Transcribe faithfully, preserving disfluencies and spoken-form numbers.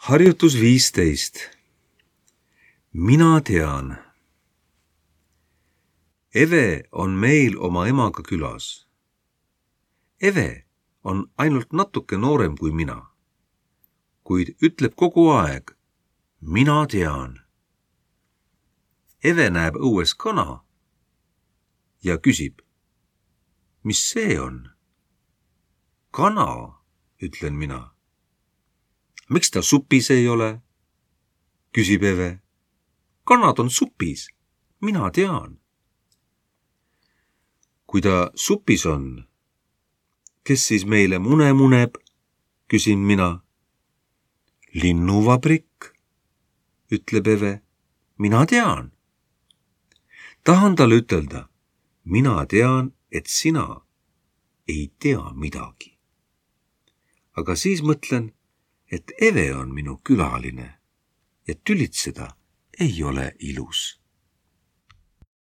Harjutus viisteist. Mina tean. Eve on meil oma emaga külas. Eve on ainult natuke noorem kui mina, kuid ütleb kogu aeg, mina tean. Eve näeb õues kana ja küsib, mis see on? Kana, ütlen mina. Miks ta supis ei ole? Küsib Eve. Kanad on supis, mina tean. Kui ta supis on, kes siis meile mune muneb? Küsin mina. Linnuvabrik, ütleb Eve. Mina tean. Tahan talle ütelda, mina tean, et sina ei tea midagi. Aga siis mõtlen, et Eve on minu külaline ja tülitseda ei ole ilus.